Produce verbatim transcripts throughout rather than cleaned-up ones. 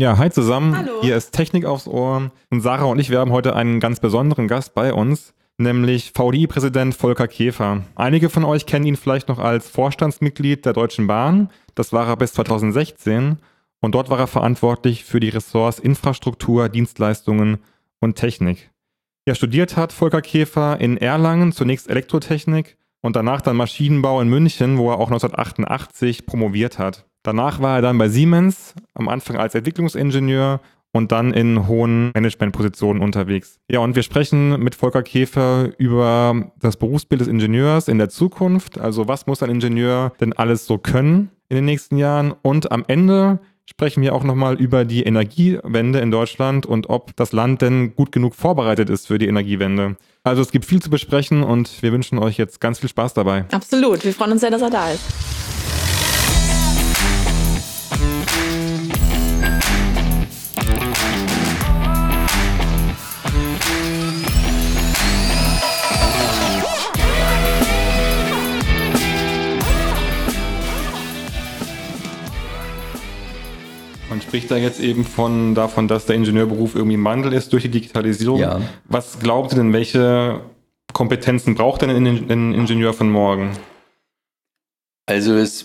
Ja, hi zusammen. Hallo. Hier ist Technik aufs Ohr und Sarah und ich, wir haben heute einen ganz besonderen Gast bei uns, nämlich V D I-Präsident Volker Käfer. Einige von euch kennen ihn vielleicht noch als Vorstandsmitglied der Deutschen Bahn. Das war er bis zweitausendsechzehn und dort war er verantwortlich für die Ressorts Infrastruktur, Dienstleistungen und Technik. Ja, studiert hat Volker Käfer in Erlangen zunächst Elektrotechnik und danach dann Maschinenbau in München, wo er auch neunzehnhundertachtundachtzig promoviert hat. Danach war er dann bei Siemens, am Anfang als Entwicklungsingenieur und dann in hohen Managementpositionen unterwegs. Ja, und wir sprechen mit Volker Käfer über das Berufsbild des Ingenieurs in der Zukunft. Also was muss ein Ingenieur denn alles so können in den nächsten Jahren? Und am Ende sprechen wir auch nochmal über die Energiewende in Deutschland und ob das Land denn gut genug vorbereitet ist für die Energiewende. Also es gibt viel zu besprechen und wir wünschen euch jetzt ganz viel Spaß dabei. Absolut, wir freuen uns sehr, dass er da ist. Man spricht da jetzt eben von davon, dass der Ingenieurberuf irgendwie im Wandel ist durch die Digitalisierung. Ja. Was glaubt ihr denn, welche Kompetenzen braucht denn ein Ingenieur von morgen? Also es,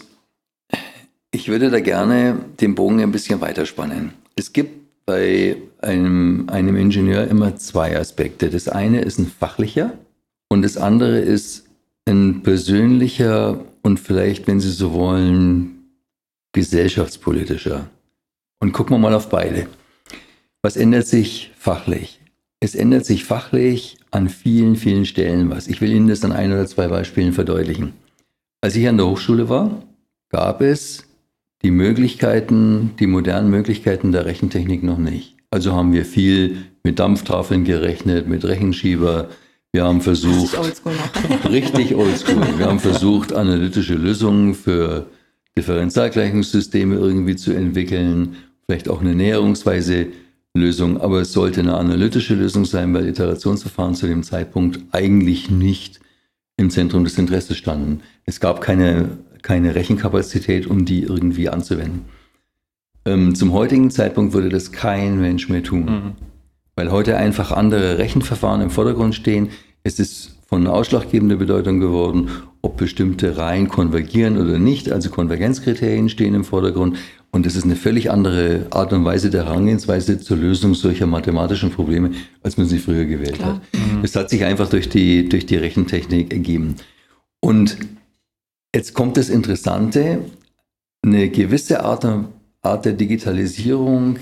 ich würde da gerne den Bogen ein bisschen weiterspannen. Es gibt bei einem, einem Ingenieur immer zwei Aspekte. Das eine ist ein fachlicher und das andere ist ein persönlicher und vielleicht, wenn Sie so wollen, gesellschaftspolitischer. Und gucken wir mal auf beide. Was ändert sich fachlich? Es ändert sich fachlich an vielen, vielen Stellen was. Ich will Ihnen das an ein oder zwei Beispielen verdeutlichen. Als ich an der Hochschule war, gab es die Möglichkeiten, die modernen Möglichkeiten der Rechentechnik noch nicht. Also haben wir viel mit Dampftafeln gerechnet, mit Rechenschieber. Wir haben versucht, Richtig oldschool noch. richtig oldschool. Wir haben versucht, analytische Lösungen für Differentialgleichungssysteme irgendwie zu entwickeln, vielleicht auch eine näherungsweise Lösung, aber es sollte eine analytische Lösung sein, weil Iterationsverfahren zu dem Zeitpunkt eigentlich nicht im Zentrum des Interesses standen. Es gab keine, keine Rechenkapazität, um die irgendwie anzuwenden. Ähm, zum heutigen Zeitpunkt würde das kein Mensch mehr tun, mhm. weil heute einfach andere Rechenverfahren im Vordergrund stehen. Es ist von ausschlaggebender Bedeutung geworden, ob bestimmte Reihen konvergieren oder nicht. Also Konvergenzkriterien stehen im Vordergrund. Und das ist eine völlig andere Art und Weise der Herangehensweise zur Lösung solcher mathematischen Probleme, als man sie früher gewählt Klar. hat. Mhm. Das hat sich einfach durch die, durch die Rechentechnik ergeben. Und jetzt kommt das Interessante, eine gewisse Art, Art der Digitalisierung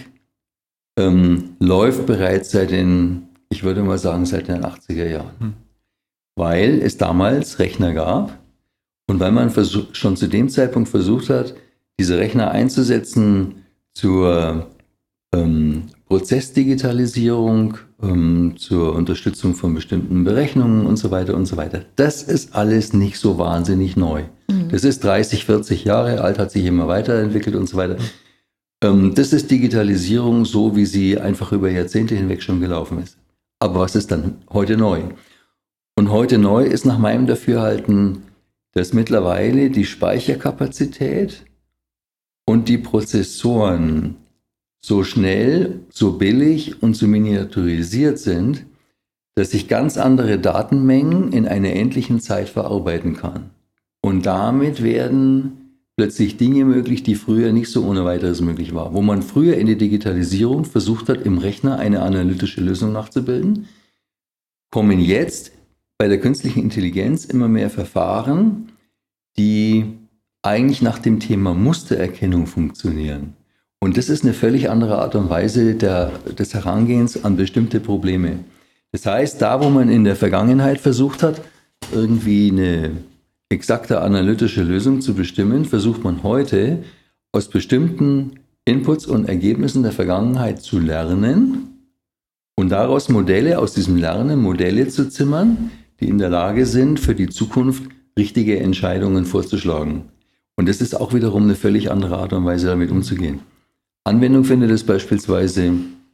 ähm, läuft bereits seit den, ich würde mal sagen, seit den achtziger Jahren. Mhm. Weil es damals Rechner gab und weil man versuch, schon zu dem Zeitpunkt versucht hat, diese Rechner einzusetzen zur ähm, Prozessdigitalisierung, ähm, zur Unterstützung von bestimmten Berechnungen und so weiter und so weiter. Das ist alles nicht so wahnsinnig neu. Mhm. Das ist dreißig, vierzig Jahre alt, hat sich immer weiterentwickelt und so weiter. Ähm, das ist Digitalisierung, so wie sie einfach über Jahrzehnte hinweg schon gelaufen ist. Aber was ist dann heute neu? Und heute neu ist nach meinem Dafürhalten, dass mittlerweile die Speicherkapazität und die Prozessoren so schnell, so billig und so miniaturisiert sind, dass ich ganz andere Datenmengen in einer endlichen Zeit verarbeiten kann. Und damit werden plötzlich Dinge möglich, die früher nicht so ohne weiteres möglich waren. Wo man früher in der Digitalisierung versucht hat, im Rechner eine analytische Lösung nachzubilden, kommen jetzt bei der künstlichen Intelligenz immer mehr Verfahren, die eigentlich nach dem Thema Mustererkennung funktionieren. Und das ist eine völlig andere Art und Weise der, des Herangehens an bestimmte Probleme. Das heißt, da wo man in der Vergangenheit versucht hat, irgendwie eine exakte analytische Lösung zu bestimmen, versucht man heute aus bestimmten Inputs und Ergebnissen der Vergangenheit zu lernen und daraus Modelle, aus diesem Lernen Modelle zu zimmern, die in der Lage sind, für die Zukunft richtige Entscheidungen vorzuschlagen. Und das ist auch wiederum eine völlig andere Art und Weise, damit umzugehen. Anwendung findet es beispielsweise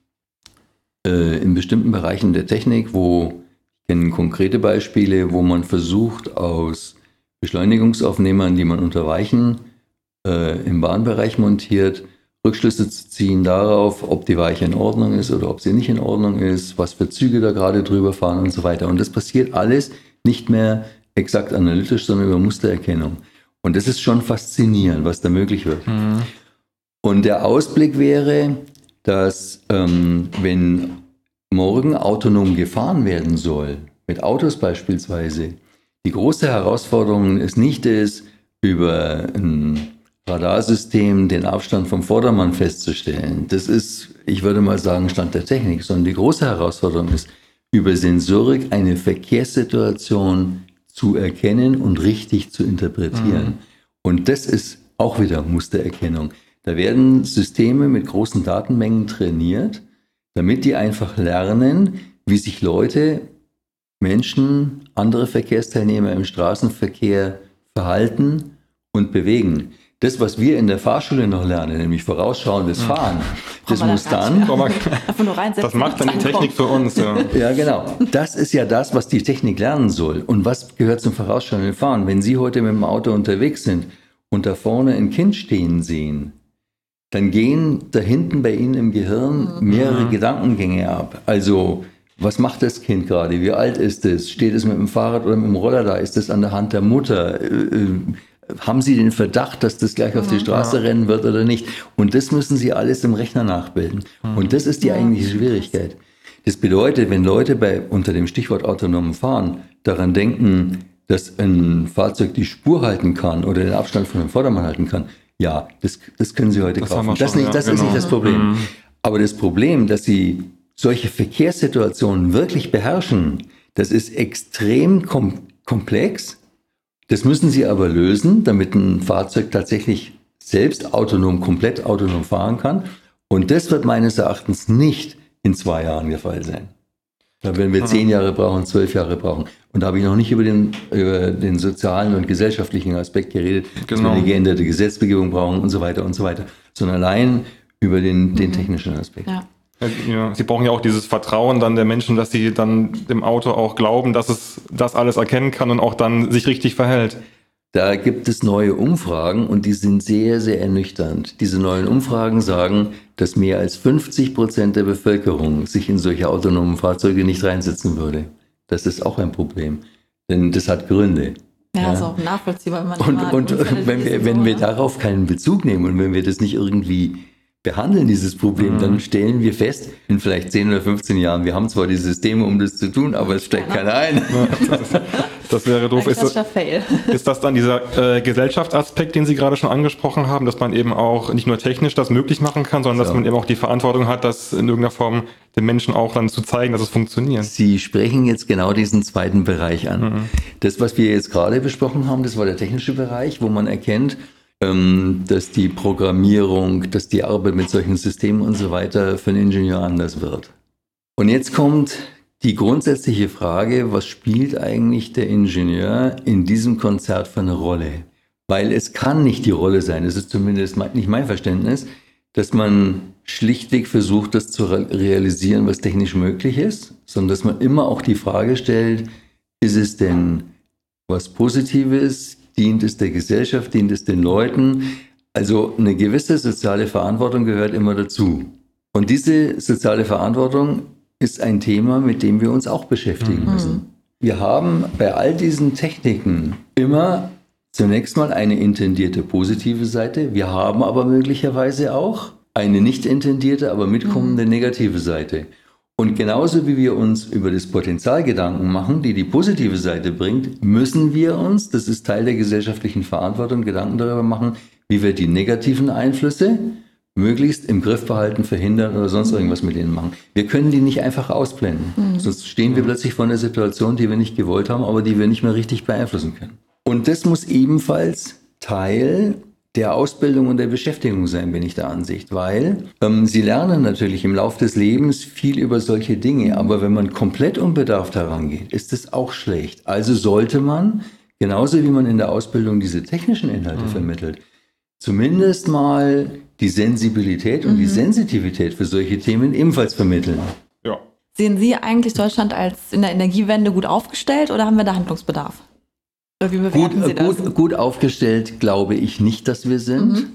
äh, in bestimmten Bereichen der Technik, wo ich kenne konkrete Beispiele, wo man versucht, aus Beschleunigungsaufnehmern, die man unter Weichen äh, im Bahnbereich montiert, Rückschlüsse zu ziehen darauf, ob die Weiche in Ordnung ist oder ob sie nicht in Ordnung ist, was für Züge da gerade drüber fahren und so weiter. Und das passiert alles nicht mehr exakt analytisch, sondern über Mustererkennung. Und das ist schon faszinierend, was da möglich wird. Mhm. Und der Ausblick wäre, dass ähm, wenn morgen autonom gefahren werden soll, mit Autos beispielsweise, die große Herausforderung ist nicht es, über ein Radarsystem den Abstand vom Vordermann festzustellen. Das ist, ich würde mal sagen, Stand der Technik, sondern die große Herausforderung ist, über Sensorik eine Verkehrssituation zu erkennen und richtig zu interpretieren. Mhm. Und das ist auch wieder Mustererkennung. Da werden Systeme mit großen Datenmengen trainiert, damit die einfach lernen, wie sich Leute, Menschen, andere Verkehrsteilnehmer im Straßenverkehr verhalten und bewegen. Das, was wir in der Fahrschule noch lernen, nämlich vorausschauendes Fahren, das muss dann... Das macht dann die Technik für uns. Ja. Ja, genau. Das ist ja das, was die Technik lernen soll. Und was gehört zum vorausschauenden Fahren? Wenn Sie heute mit dem Auto unterwegs sind und da vorne ein Kind stehen sehen, dann gehen da hinten bei Ihnen im Gehirn mehrere mhm. Gedankengänge ab. Also, was macht das Kind gerade? Wie alt ist es? Steht es mit dem Fahrrad oder mit dem Roller da? Ist es an der Hand der Mutter? Äh, haben Sie den Verdacht, dass das gleich auf die Straße ja. rennen wird oder nicht? Und das müssen Sie alles im Rechner nachbilden. Mhm. Und das ist die ja. eigentliche Schwierigkeit. Das bedeutet, wenn Leute bei unter dem Stichwort autonomen Fahren daran denken, dass ein Fahrzeug die Spur halten kann oder den Abstand von dem Vordermann halten kann, ja, das, das können Sie heute das kaufen. Das, schon, nicht, das ja, genau. ist nicht das Problem. Mhm. Aber das Problem, dass Sie solche Verkehrssituationen wirklich beherrschen, das ist extrem kom- komplex. Das müssen Sie aber lösen, damit ein Fahrzeug tatsächlich selbst autonom, komplett autonom fahren kann. Und das wird meines Erachtens nicht in zwei Jahren der Fall sein. Da werden wir zehn Jahre brauchen, zwölf Jahre brauchen. Und da habe ich noch nicht über den, über den sozialen und gesellschaftlichen Aspekt geredet, genau. dass wir eine geänderte Gesetzgebung brauchen und so weiter und so weiter, sondern allein über den, den technischen Aspekt. Ja. Ja, Sie brauchen ja auch dieses Vertrauen dann der Menschen, dass sie dann dem Auto auch glauben, dass es das alles erkennen kann und auch dann sich richtig verhält. Da gibt es neue Umfragen und die sind sehr, sehr ernüchternd. Diese neuen Umfragen sagen, dass mehr als fünfzig Prozent der Bevölkerung sich in solche autonomen Fahrzeuge nicht reinsetzen würde. Das ist auch ein Problem, denn das hat Gründe. Ja, ja. Ist auch nachvollziehbar. Wenn man und und wenn wir, wenn wir darauf keinen Bezug nehmen und wenn wir das nicht irgendwie behandeln, dieses Problem, mhm. dann stellen wir fest, in vielleicht zehn oder fünfzehn Jahren, wir haben zwar die Systeme, um das zu tun, aber es steigt keiner ein. Ja, das, ist, das wäre doof. Ist das, Fail. ist das dann dieser äh, Gesellschaftsaspekt, den Sie gerade schon angesprochen haben, dass man eben auch nicht nur technisch das möglich machen kann, sondern so. dass man eben auch die Verantwortung hat, das in irgendeiner Form den Menschen auch dann zu zeigen, dass es funktioniert? Sie sprechen jetzt genau diesen zweiten Bereich an. Mhm. Das, was wir jetzt gerade besprochen haben, das war der technische Bereich, wo man erkennt, dass die Programmierung, dass die Arbeit mit solchen Systemen und so weiter für einen Ingenieur anders wird. Und jetzt kommt die grundsätzliche Frage, was spielt eigentlich der Ingenieur in diesem Konzert für eine Rolle? Weil es kann nicht die Rolle sein, das ist zumindest nicht mein Verständnis, dass man schlichtweg versucht, das zu realisieren, was technisch möglich ist, sondern dass man immer auch die Frage stellt, ist es denn was Positives? Dient es der Gesellschaft, dient es den Leuten? Also eine gewisse soziale Verantwortung gehört immer dazu. Und diese soziale Verantwortung ist ein Thema, mit dem wir uns auch beschäftigen mhm. müssen. Wir haben bei all diesen Techniken immer zunächst mal eine intendierte positive Seite. Wir haben aber möglicherweise auch eine nicht intendierte, aber mitkommende mhm. negative Seite. Und genauso wie wir uns über das Potenzial Gedanken machen, die die positive Seite bringt, müssen wir uns, das ist Teil der gesellschaftlichen Verantwortung, Gedanken darüber machen, wie wir die negativen Einflüsse möglichst im Griff behalten, verhindern oder sonst irgendwas mit denen machen. Wir können die nicht einfach ausblenden. Mhm. Sonst stehen wir plötzlich vor einer Situation, die wir nicht gewollt haben, aber die wir nicht mehr richtig beeinflussen können. Und das muss ebenfalls Teil der Ausbildung und der Beschäftigung sein, bin ich der Ansicht, weil ähm, sie lernen natürlich im Laufe des Lebens viel über solche Dinge, aber wenn man komplett unbedarft herangeht, ist das auch schlecht. Also sollte man, genauso wie man in der Ausbildung diese technischen Inhalte mhm. vermittelt, zumindest mal die Sensibilität und mhm. die Sensitivität für solche Themen ebenfalls vermitteln. Ja. Sehen Sie eigentlich Deutschland als in der Energiewende gut aufgestellt oder haben wir da Handlungsbedarf? Oder wie bewerten Gut, Sie das? Gut, gut aufgestellt glaube ich nicht, dass wir sind. Mhm.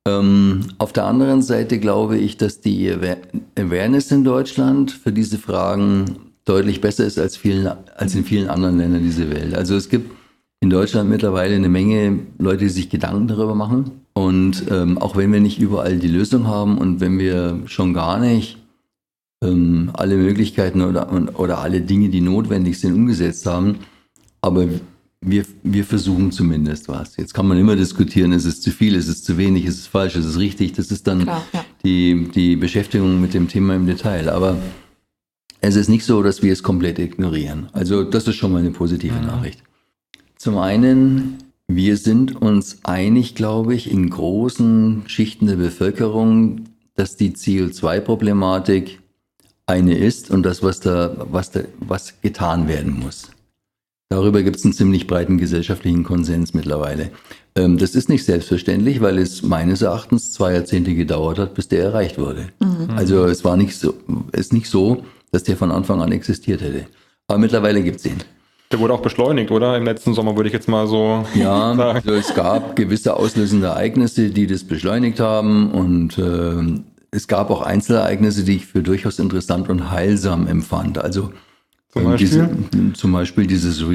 Ähm, auf der anderen Seite glaube ich, dass die Awareness in Deutschland für diese Fragen deutlich besser ist als, vielen, als in vielen anderen Ländern dieser Welt. Also es gibt in Deutschland mittlerweile eine Menge Leute, die sich Gedanken darüber machen. Und ähm, auch wenn wir nicht überall die Lösung haben und wenn wir schon gar nicht ähm, alle Möglichkeiten oder, oder alle Dinge, die notwendig sind, umgesetzt haben, aber wir, wir versuchen zumindest was. Jetzt kann man immer diskutieren, ist es zu viel, ist es zu wenig, ist es falsch, ist es richtig. Das ist dann Klar, ja. die, die Beschäftigung mit dem Thema im Detail. Aber es ist nicht so, dass wir es komplett ignorieren. Also das ist schon mal eine positive mhm. Nachricht. Zum einen, wir sind uns einig, glaube ich, in großen Schichten der Bevölkerung, dass die C O zwei Problematik eine ist und das, was da, was da, was getan werden muss. Darüber gibt es einen ziemlich breiten gesellschaftlichen Konsens mittlerweile. Ähm, das ist nicht selbstverständlich, weil es meines Erachtens zwei Jahrzehnte gedauert hat, bis der erreicht wurde. Mhm. Also es war nicht so, ist nicht so, dass der von Anfang an existiert hätte. Aber mittlerweile gibt es ihn. Der wurde auch beschleunigt, oder? Im letzten Sommer würde ich jetzt mal so ja, sagen. Also es gab gewisse auslösende Ereignisse, die das beschleunigt haben und äh, es gab auch Einzelereignisse, die ich für durchaus interessant und heilsam empfand. Also zum Beispiel, diese, zum Beispiel dieses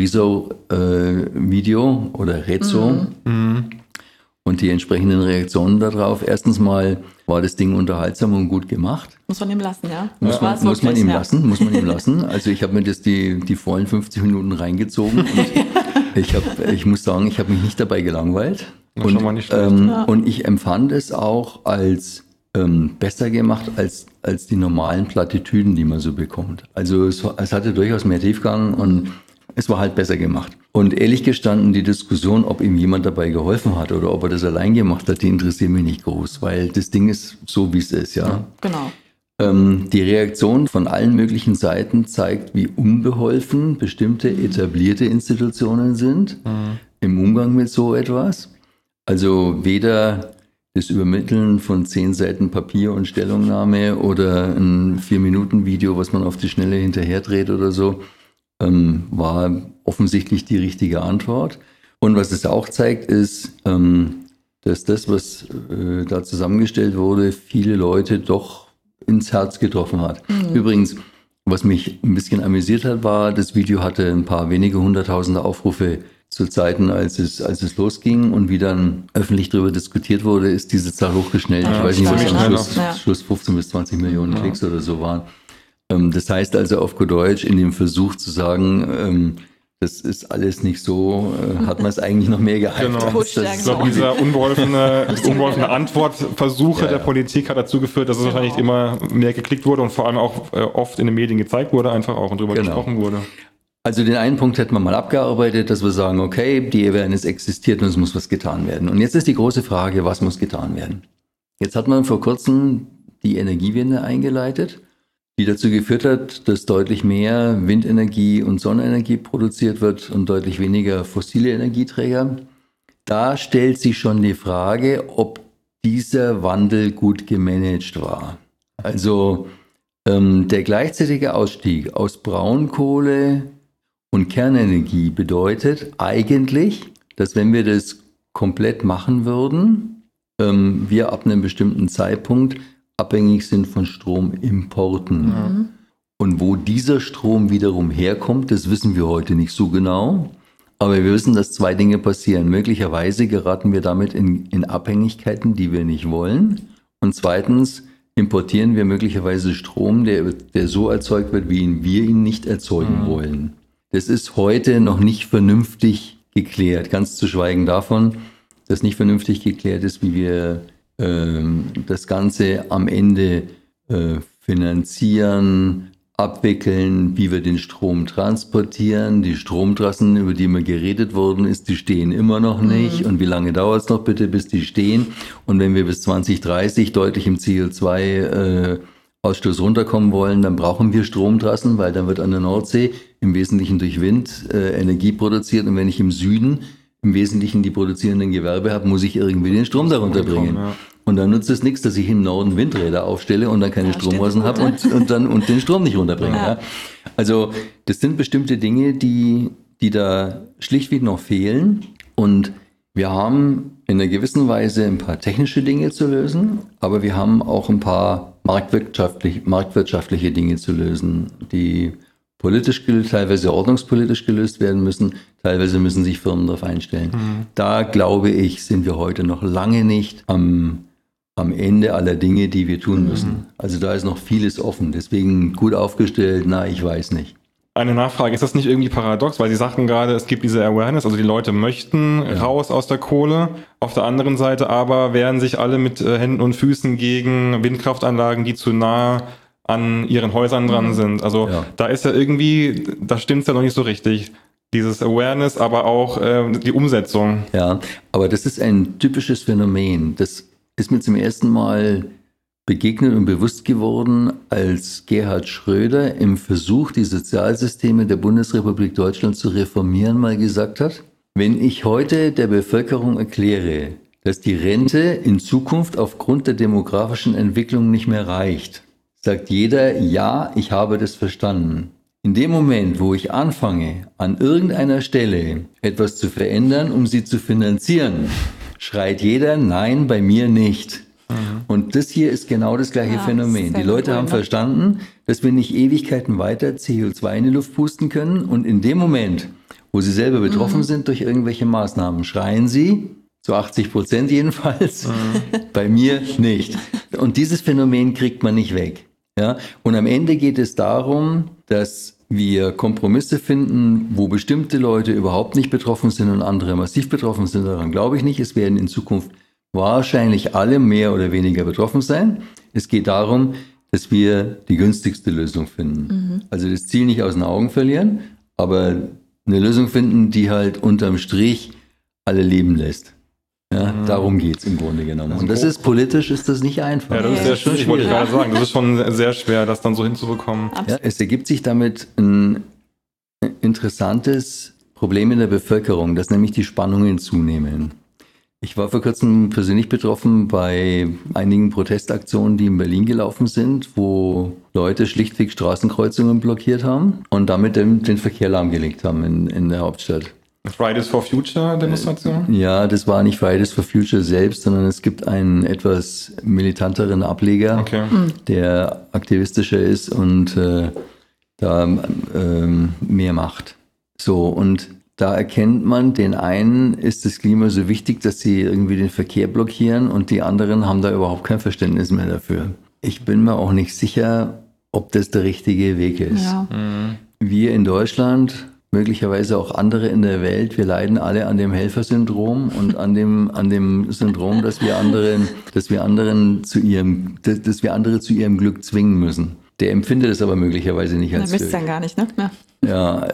Rezo-Video äh, oder Rezo mhm. und die entsprechenden Reaktionen darauf. Erstens mal war das Ding unterhaltsam und gut gemacht. Muss man ihm lassen, ja. Muss man, muss man ihm ja. lassen, muss man ihm lassen. Also ich habe mir das die, die vollen fünfzig Minuten reingezogen und ich, hab, ich muss sagen, ich habe mich nicht dabei gelangweilt. Das und, schon mal nicht schlecht. Ähm, ja. und ich empfand es auch als ähm, besser gemacht als, als die normalen Plattitüden, die man so bekommt. Also es, es hatte durchaus mehr Tiefgang und es war halt besser gemacht. Und ehrlich gestanden, die Diskussion, ob ihm jemand dabei geholfen hat oder ob er das allein gemacht hat, die interessiert mich nicht groß, weil das Ding ist so, wie es ist, ja. ja genau. Ähm, die Reaktion von allen möglichen Seiten zeigt, wie unbeholfen bestimmte etablierte Institutionen sind mhm. im Umgang mit so etwas. Also weder das Übermitteln von zehn Seiten Papier und Stellungnahme oder ein Vier-Minuten-Video, was man auf die Schnelle hinterherdreht oder so, ähm, war offensichtlich die richtige Antwort. Und was es auch zeigt, ist, ähm, dass das, was äh, da zusammengestellt wurde, viele Leute doch ins Herz getroffen hat. Mhm. Übrigens, was mich ein bisschen amüsiert hat, war, das Video hatte ein paar wenige hunderttausende Aufrufe zu Zeiten, als es, als es losging und wie dann öffentlich darüber diskutiert wurde, ist diese Zahl hochgeschnellt. Ja, ich weiß nicht, was am Schluss, ja. Schluss fünfzehn bis zwanzig Millionen ja. Klicks oder so waren. Ähm, das heißt also auf gut Deutsch, in dem Versuch zu sagen, ähm, das ist alles nicht so, äh, hat man es eigentlich noch mehr gehypt. Genau. Ich glaube, dieser unbeholfene, unbeholfene Antwortversuche ja, der Politik hat dazu geführt, dass es genau. wahrscheinlich immer mehr geklickt wurde und vor allem auch äh, oft in den Medien gezeigt wurde, einfach auch und drüber genau. gesprochen wurde. Also den einen Punkt hätten wir mal abgearbeitet, dass wir sagen, okay, die Awareness existiert und es muss was getan werden. Und jetzt ist die große Frage, was muss getan werden? Jetzt hat man vor kurzem die Energiewende eingeleitet, die dazu geführt hat, dass deutlich mehr Windenergie und Sonnenenergie produziert wird und deutlich weniger fossile Energieträger. Da stellt sich schon die Frage, ob dieser Wandel gut gemanagt war. Also ähm, der gleichzeitige Ausstieg aus Braunkohle und Kernenergie bedeutet eigentlich, dass wenn wir das komplett machen würden, ähm, wir ab einem bestimmten Zeitpunkt abhängig sind von Stromimporten. Mhm. Und wo dieser Strom wiederum herkommt, das wissen wir heute nicht so genau. Aber wir wissen, dass zwei Dinge passieren. Möglicherweise geraten wir damit in, in Abhängigkeiten, die wir nicht wollen. Und zweitens importieren wir möglicherweise Strom, der, der so erzeugt wird, wie ihn, wir ihn nicht erzeugen mhm. wollen. Das ist heute noch nicht vernünftig geklärt. Ganz zu schweigen davon, dass nicht vernünftig geklärt ist, wie wir ähm, das Ganze am Ende äh, finanzieren, abwickeln, wie wir den Strom transportieren. Die Stromtrassen, über die mal geredet worden ist, die stehen immer noch nicht. Mhm. Und wie lange dauert es noch bitte, bis die stehen? Und wenn wir bis zwanzig dreißig deutlich im C O zwei Ausstoß runterkommen wollen, dann brauchen wir Stromtrassen, weil dann wird an der Nordsee im Wesentlichen durch Wind äh, Energie produziert. Und wenn ich im Süden im Wesentlichen die produzierenden Gewerbe habe, muss ich irgendwie den Strom darunter bringen. Ja. Und dann nutzt es nichts, dass ich im Norden Windräder aufstelle und dann keine ja, Strommassen habe und, und dann und den Strom nicht runterbringe. Ja. Ja. Also das sind bestimmte Dinge, die, die da schlichtweg noch fehlen. Und Wir haben in einer gewissen Weise ein paar technische Dinge zu lösen, aber wir haben auch ein paar marktwirtschaftlich, marktwirtschaftliche Dinge zu lösen, die politisch, teilweise ordnungspolitisch gelöst werden müssen, teilweise müssen sich Firmen darauf einstellen. Mhm. Da glaube ich, sind wir heute noch lange nicht am, am Ende aller Dinge, die wir tun müssen. Mhm. Also da ist noch vieles offen, deswegen gut aufgestellt, na, ich weiß nicht. Eine Nachfrage, ist das nicht irgendwie paradox? Weil Sie sagten gerade, es gibt diese Awareness, also die Leute möchten ja. raus aus der Kohle. Auf der anderen Seite aber wehren sich alle mit äh, Händen und Füßen gegen Windkraftanlagen, die zu nah an ihren Häusern dran mhm. sind. Also ja. da ist ja irgendwie, da stimmt's ja noch nicht so richtig. Dieses Awareness, aber auch äh, die Umsetzung. Ja, aber das ist ein typisches Phänomen. Das ist mir zum ersten Mal begegnet und bewusst geworden, als Gerhard Schröder im Versuch, die Sozialsysteme der Bundesrepublik Deutschland zu reformieren, mal gesagt hat, wenn ich heute der Bevölkerung erkläre, dass die Rente in Zukunft aufgrund der demografischen Entwicklung nicht mehr reicht, sagt jeder, ja, ich habe das verstanden. In dem Moment, wo ich anfange, an irgendeiner Stelle etwas zu verändern, um sie zu finanzieren, schreit jeder, nein, bei mir nicht. Und das hier ist genau das gleiche ja, Phänomen. Die Leute cool, haben ne? verstanden, dass wir nicht Ewigkeiten weiter C O zwei in die Luft pusten können. Und in dem Moment, wo sie selber betroffen mhm. sind durch irgendwelche Maßnahmen, schreien sie, zu achtzig Prozent jedenfalls, mhm. bei mir nicht. Und dieses Phänomen kriegt man nicht weg. Ja? Und am Ende geht es darum, dass wir Kompromisse finden, wo bestimmte Leute überhaupt nicht betroffen sind und andere massiv betroffen sind. Daran glaube ich nicht. Es werden in Zukunft wahrscheinlich alle mehr oder weniger betroffen sein. Es geht darum, dass wir die günstigste Lösung finden. Mhm. Also das Ziel nicht aus den Augen verlieren, aber eine Lösung finden, die halt unterm Strich alle leben lässt. Ja, mhm. Darum geht's im Grunde genommen. Und das ist politisch, ist das nicht einfach. Ja, das ist sehr schwierig. Ich wollte gerade sagen, das ist schon sehr schwer, das dann so hinzubekommen. Ja, es ergibt sich damit ein interessantes Problem in der Bevölkerung, dass nämlich die Spannungen zunehmen. Ich war vor kurzem persönlich betroffen bei einigen Protestaktionen, die in Berlin gelaufen sind, wo Leute schlichtweg Straßenkreuzungen blockiert haben und damit den, den Verkehr lahmgelegt haben in, in der Hauptstadt. Fridays for Future Demonstration? Ja, das war nicht Fridays for Future selbst, sondern es gibt einen etwas militanteren Ableger, okay. der aktivistischer ist und äh, da äh, mehr macht. So, und da erkennt man, den einen ist das Klima so wichtig, dass sie irgendwie den Verkehr blockieren und die anderen haben da überhaupt kein Verständnis mehr dafür. Ich bin mir auch nicht sicher, ob das der richtige Weg ist. Ja. Mhm. Wir in Deutschland, möglicherweise auch andere in der Welt, wir leiden alle an dem Helfersyndrom und an dem, an dem Syndrom, dass wir anderen, dass wir anderen zu ihrem, dass, dass wir andere zu ihrem Glück zwingen müssen. Der empfindet es aber möglicherweise nicht als Glück. Da müsst ihr dann gar nicht, ne? Ja. Ja,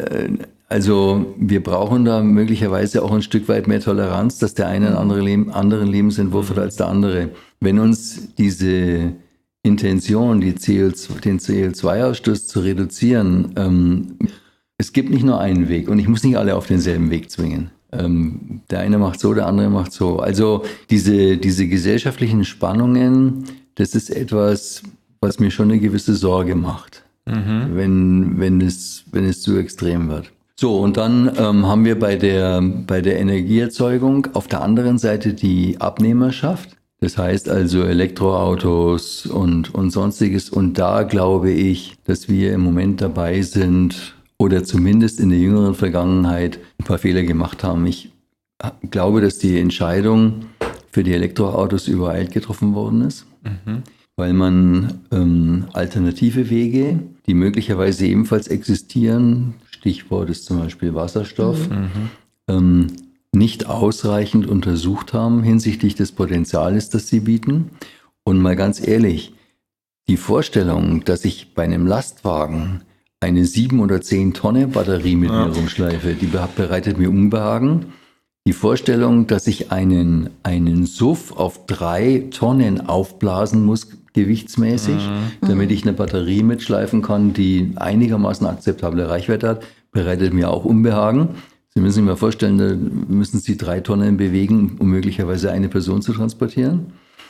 also wir brauchen da möglicherweise auch ein Stück weit mehr Toleranz, dass der eine einen anderen, Leben, anderen Lebensentwurf hat als der andere. Wenn uns diese Intention, die C O zwei, den C O zwei Ausstoß zu reduzieren, ähm, es gibt nicht nur einen Weg und ich muss nicht alle auf denselben Weg zwingen. Ähm, der eine macht so, der andere macht so. Also diese, diese gesellschaftlichen Spannungen, das ist etwas, was mir schon eine gewisse Sorge macht, mhm. wenn, wenn, es, wenn es zu extrem wird. So, und dann ähm, haben wir bei der, bei der Energieerzeugung auf der anderen Seite die Abnehmerschaft. Das heißt also Elektroautos und, und sonstiges. Und da glaube ich, dass wir im Moment dabei sind oder zumindest in der jüngeren Vergangenheit ein paar Fehler gemacht haben. Ich glaube, dass die Entscheidung für die Elektroautos übereilt getroffen worden ist, mhm. weil man ähm, alternative Wege, die möglicherweise ebenfalls existieren, Stichwort ist zum Beispiel Wasserstoff, mhm. ähm, nicht ausreichend untersucht haben hinsichtlich des Potenziales, das sie bieten. Und mal ganz ehrlich, die Vorstellung, dass ich bei einem Lastwagen eine sieben oder zehn Tonnen Batterie mit ja. mir rumschleife, die bereitet mir Unbehagen. Die Vorstellung, dass ich einen, einen S U V auf drei Tonnen aufblasen muss, gewichtsmäßig, mhm. damit ich eine Batterie mitschleifen kann, die einigermaßen akzeptable Reichweite hat, bereitet mir auch Unbehagen. Sie müssen sich mal vorstellen, da müssen Sie drei Tonnen bewegen, um möglicherweise eine Person zu transportieren.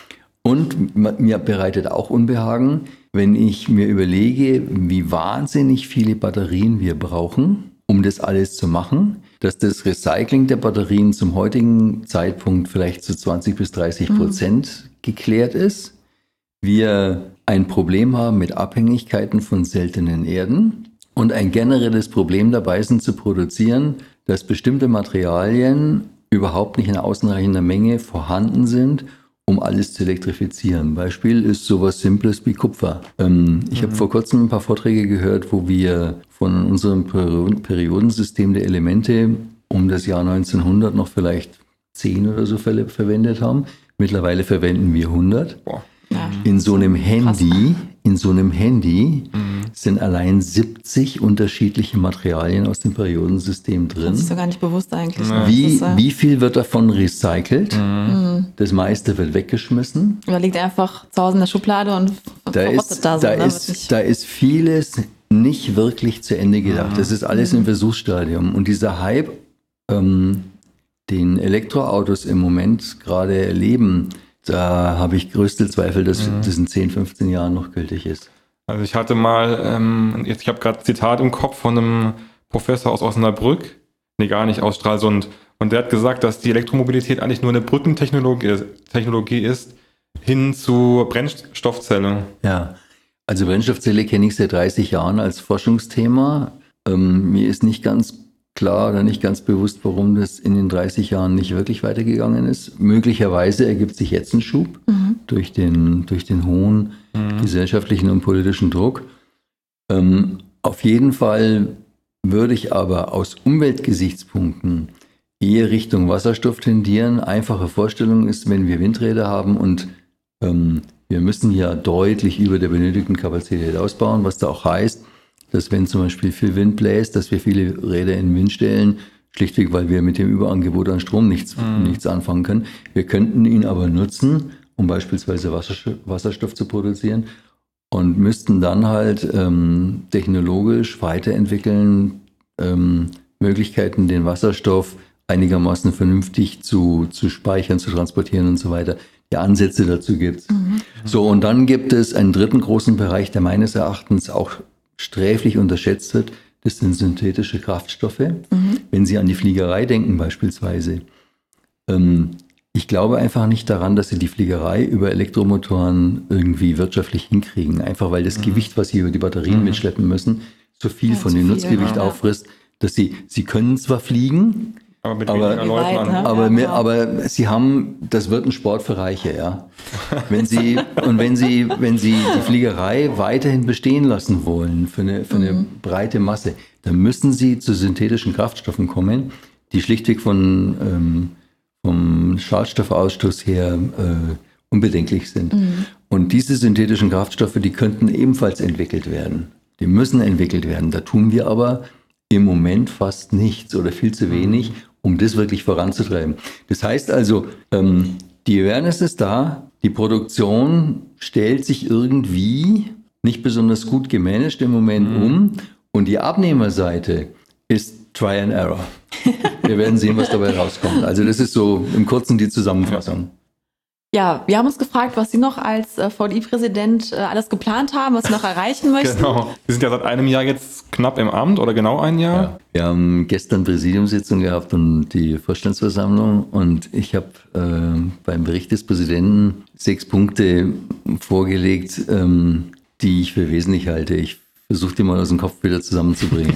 Und mir bereitet auch Unbehagen, wenn ich mir überlege, wie wahnsinnig viele Batterien wir brauchen, um das alles zu machen, dass das Recycling der Batterien zum heutigen Zeitpunkt vielleicht zu zwanzig bis dreißig Prozent mhm. geklärt ist. Wir ein Problem haben mit Abhängigkeiten von seltenen Erden und ein generelles Problem dabei sind zu produzieren, dass bestimmte Materialien überhaupt nicht in ausreichender Menge vorhanden sind, um alles zu elektrifizieren. Beispiel ist sowas Simples wie Kupfer. Ähm, ich mhm. habe vor kurzem ein paar Vorträge gehört, wo wir von unserem Periodensystem der Elemente um das Jahr neunzehnhundert noch vielleicht zehn oder so Fälle verwendet haben. Mittlerweile verwenden wir hundert. Boah. Ja. In so einem Handy, in so einem Handy mhm. sind allein siebzig unterschiedliche Materialien aus dem Periodensystem drin. Das ist doch gar nicht bewusst eigentlich. Ja. Wie, ist, äh wie viel wird davon recycelt? Mhm. Das meiste wird weggeschmissen. Oder liegt einfach zu Hause in der Schublade und da ist, da so. Da, ne? ist, da ist vieles nicht wirklich zu Ende gedacht. Mhm. Das ist alles mhm. im Versuchsstadium. Und dieser Hype, ähm, den Elektroautos im Moment gerade erleben, da habe ich größte Zweifel, dass mhm. das in zehn, fünfzehn Jahren noch gültig ist. Also ich hatte mal, ähm, jetzt, ich habe gerade ein Zitat im Kopf von einem Professor aus Osnabrück, nee, gar nicht, aus Stralsund. Und der hat gesagt, dass die Elektromobilität eigentlich nur eine Brückentechnologie Technologie ist hin zu Brennstoffzelle. Ja, also Brennstoffzelle kenne ich seit dreißig Jahren als Forschungsthema. Ähm, mir ist nicht ganz klar oder nicht ganz bewusst, warum das in den dreißig Jahren nicht wirklich weitergegangen ist. Möglicherweise ergibt sich jetzt ein Schub mhm. durch den, durch den hohen mhm. gesellschaftlichen und politischen Druck. Ähm, auf jeden Fall würde ich aber aus Umweltgesichtspunkten eher Richtung Wasserstoff tendieren. Einfache Vorstellung ist, wenn wir Windräder haben und ähm, wir müssen ja deutlich über der benötigten Kapazität ausbauen, was da auch heißt, dass wenn zum Beispiel viel Wind bläst, dass wir viele Räder in den Wind stellen, schlichtweg, weil wir mit dem Überangebot an Strom nichts, mhm. nichts anfangen können. Wir könnten ihn aber nutzen, um beispielsweise Wasserstoff, Wasserstoff zu produzieren und müssten dann halt ähm, technologisch weiterentwickeln, ähm, Möglichkeiten, den Wasserstoff einigermaßen vernünftig zu, zu speichern, zu transportieren und so weiter. Die Ansätze dazu gibt es. Mhm. So, und dann gibt es einen dritten großen Bereich, der meines Erachtens auch sträflich unterschätzt wird, das sind synthetische Kraftstoffe. Mhm. Wenn Sie an die Fliegerei denken beispielsweise. Ähm, ich glaube einfach nicht daran, dass Sie die Fliegerei über Elektromotoren irgendwie wirtschaftlich hinkriegen. Einfach weil das mhm. Gewicht, was Sie über die Batterien mhm. mitschleppen müssen, so viel ja, von dem Nutzgewicht ja. auffrisst, dass Sie, Sie können zwar fliegen, aber mit aber, weniger Leuten an. Aber, ja, aber Sie haben, das wird ein Sport für Reiche, ja. Wenn Sie, und wenn Sie, wenn Sie die Fliegerei weiterhin bestehen lassen wollen für eine, für eine mhm. breite Masse, dann müssen Sie zu synthetischen Kraftstoffen kommen, die schlichtweg von, ähm, vom Schadstoffausstoß her äh, unbedenklich sind. Mhm. Und diese synthetischen Kraftstoffe, die könnten ebenfalls entwickelt werden. Die müssen entwickelt werden. Da tun wir aber im Moment fast nichts oder viel zu wenig, um das wirklich voranzutreiben. Das heißt also, ähm, die Awareness ist da, die Produktion stellt sich irgendwie nicht besonders gut gemanagt im Moment mhm. um und die Abnehmerseite ist Try and Error. Wir werden sehen, was dabei rauskommt. Also das ist so im Kurzen die Zusammenfassung. Ja, wir haben uns gefragt, was Sie noch als äh, V D I-Präsident äh, alles geplant haben, was Sie noch erreichen möchten. Genau. Sie sind ja seit einem Jahr jetzt knapp im Amt oder genau ein Jahr. Ja. Wir haben gestern Präsidiumssitzung gehabt und die Vorstandsversammlung und ich habe äh, beim Bericht des Präsidenten sechs Punkte vorgelegt, ähm, die ich für wesentlich halte. Ich versuche die mal aus dem Kopf wieder zusammenzubringen.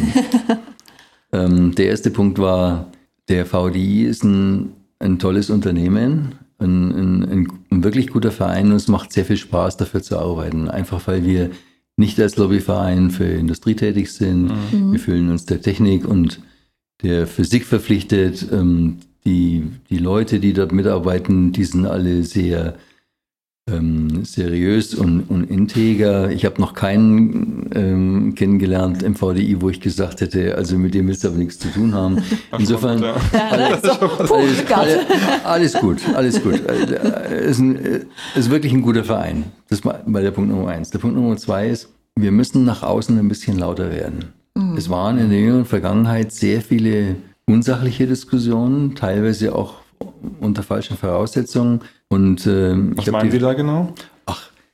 ähm, der erste Punkt war, der V D I ist ein, ein tolles Unternehmen, Ein, ein, ein wirklich guter Verein und es macht sehr viel Spaß, dafür zu arbeiten. Einfach weil wir nicht als Lobbyverein für Industrie tätig sind. Mhm. Wir fühlen uns der Technik und der Physik verpflichtet. Ähm, die, die Leute, die dort mitarbeiten, die sind alle sehr ähm, seriös und, und integer. Ich habe noch keinen ähm, kennengelernt im V D I, wo ich gesagt hätte, also mit dem willst du aber nichts zu tun haben. Insofern ja, alles, alles, alles, alles gut, alles gut. Es ist, ein, ist wirklich ein guter Verein. Das war der Punkt Nummer eins. Der Punkt Nummer zwei ist, wir müssen nach außen ein bisschen lauter werden. Mhm. Es waren in der jüngeren Vergangenheit sehr viele unsachliche Diskussionen, teilweise auch unter falschen Voraussetzungen. Und, äh, Was meinen Sie da genau? Ach,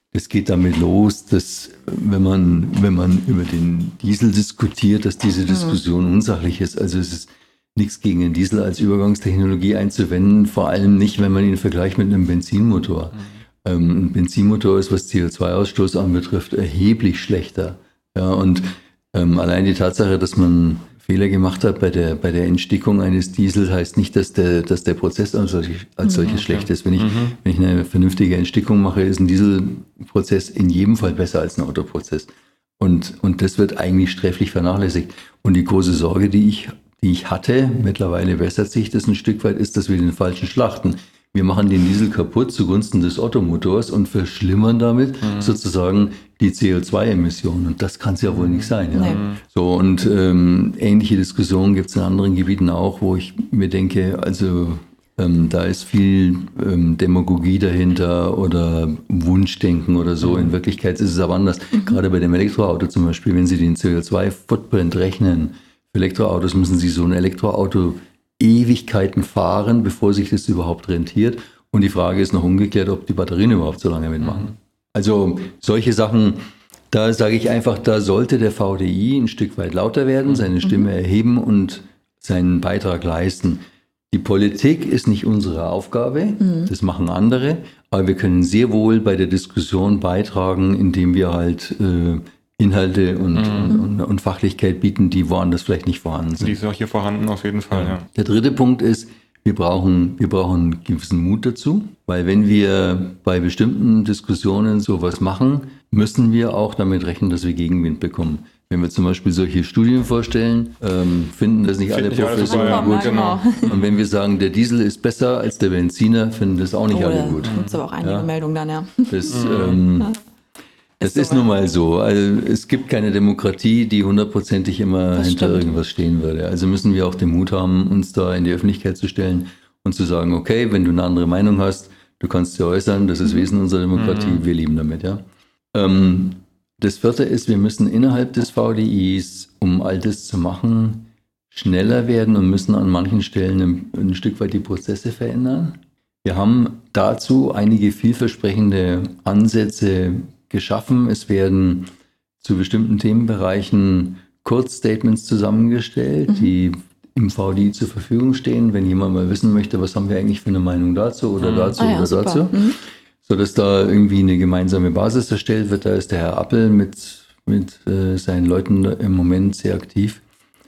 das geht damit los, dass wenn man, wenn man über den Diesel diskutiert, dass diese Diskussion unsachlich ist. Also es ist nichts gegen den Diesel als Übergangstechnologie einzuwenden, vor allem nicht, wenn man ihn vergleicht mit einem Benzinmotor. Mhm. Ähm, ein Benzinmotor ist, was C O zwei Ausstoß anbetrifft, erheblich schlechter. Ja, und ähm, allein die Tatsache, dass man Fehler gemacht hat bei der, bei der Entstickung eines Diesels, heißt nicht, dass der, dass der Prozess als solches, als solches mhm, schlecht ist. Wenn ich, mhm. wenn ich eine vernünftige Entstickung mache, ist ein Dieselprozess in jedem Fall besser als ein Autoprozess. Und, und das wird eigentlich sträflich vernachlässigt. Und die große Sorge, die ich, die ich hatte, mittlerweile bessert sich das ein Stück weit, ist, dass wir den falschen schlachten. Wir machen den Diesel kaputt zugunsten des Ottomotors und verschlimmern damit mhm. sozusagen die C O zwei Emissionen. Und das kann es ja wohl nicht sein. Ja? Nee. So, und ähm, ähnliche Diskussionen gibt es in anderen Gebieten auch, wo ich mir denke, also ähm, da ist viel ähm, Demagogie dahinter oder Wunschdenken oder so. Mhm. In Wirklichkeit ist es aber anders. Mhm. Gerade bei dem Elektroauto zum Beispiel, wenn Sie den C O zwei Footprint rechnen, für Elektroautos müssen Sie so ein Elektroauto Ewigkeiten fahren, bevor sich das überhaupt rentiert. Und die Frage ist noch umgekehrt, ob die Batterien überhaupt so lange mitmachen. Mhm. Also solche Sachen, da sage ich einfach, da sollte der V D I ein Stück weit lauter werden, seine Stimme mhm. erheben und seinen Beitrag leisten. Die Politik ist nicht unsere Aufgabe, mhm. das machen andere, aber wir können sehr wohl bei der Diskussion beitragen, indem wir halt äh, Inhalte und, mhm. und, und Fachlichkeit bieten, die woanders vielleicht nicht vorhanden sind. Die ist auch hier vorhanden, auf jeden Fall, ja. Der dritte Punkt ist, wir brauchen, wir brauchen einen gewissen Mut dazu, weil wenn wir bei bestimmten Diskussionen sowas machen, müssen wir auch damit rechnen, dass wir Gegenwind bekommen. Wenn wir zum Beispiel solche Studien vorstellen, ähm, finden das nicht alle Professoren gut. Genau. Und wenn wir sagen, der Diesel ist besser als der Benziner, finden das auch nicht oh, alle gut. Da gibt es aber auch einige ja. Meldungen dann, ja. Das, ähm, ja. Das ist, ist nun mal so. Also es gibt keine Demokratie, die hundertprozentig immer das hinter stimmt. irgendwas stehen würde. Also müssen wir auch den Mut haben, uns da in die Öffentlichkeit zu stellen und zu sagen, okay, wenn du eine andere Meinung hast, du kannst sie äußern, das ist Wesen unserer Demokratie, mhm. wir leben damit. Ja. Ähm, das vierte ist, wir müssen innerhalb des V D Is, um all das zu machen, schneller werden und müssen an manchen Stellen ein, ein Stück weit die Prozesse verändern. Wir haben dazu einige vielversprechende Ansätze geschaffen. Es werden zu bestimmten Themenbereichen Kurzstatements zusammengestellt, mhm. die im V D I zur Verfügung stehen, wenn jemand mal wissen möchte, was haben wir eigentlich für eine Meinung dazu oder mhm. dazu ah, ja, oder super. dazu. Mhm. Sodass da irgendwie eine gemeinsame Basis erstellt wird. Da ist der Herr Appel mit, mit äh, seinen Leuten im Moment sehr aktiv.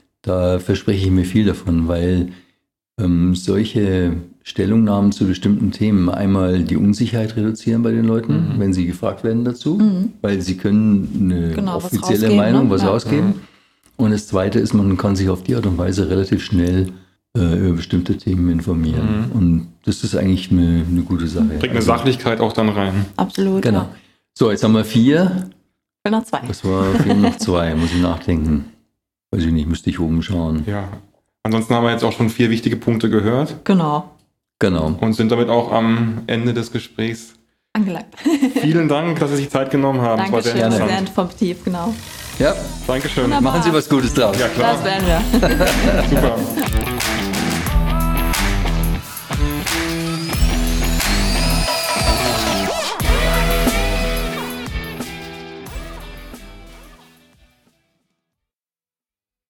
Da verspreche ich mir viel davon, weil ähm, solche Stellungnahmen zu bestimmten Themen einmal die Unsicherheit reduzieren bei den Leuten, mhm. wenn sie gefragt werden dazu, mhm. weil sie können eine genau, offizielle was Meinung, ne? was ja. rausgeben. Mhm. Und das Zweite ist, man kann sich auf die Art und Weise relativ schnell äh, über bestimmte Themen informieren. Mhm. Und das ist eigentlich eine, eine gute Sache. Bringt eine also, Sachlichkeit auch dann rein. Absolut. Genau. Ja. So, jetzt haben wir vier. Ich will noch zwei. Das war vier noch zwei, muss ich nachdenken. Weiß ich nicht, müsste ich oben schauen. Ja. Ansonsten haben wir jetzt auch schon vier wichtige Punkte gehört. Genau. Genau. Und sind damit auch am Ende des Gesprächs angelangt. Vielen Dank, dass Sie sich Zeit genommen haben. Dankeschön, das war sehr interessant. Sehr informativ, genau. Ja. Dankeschön. Wunderbar. Machen Sie was Gutes draus. Ja, klar. Das werden wir. Super.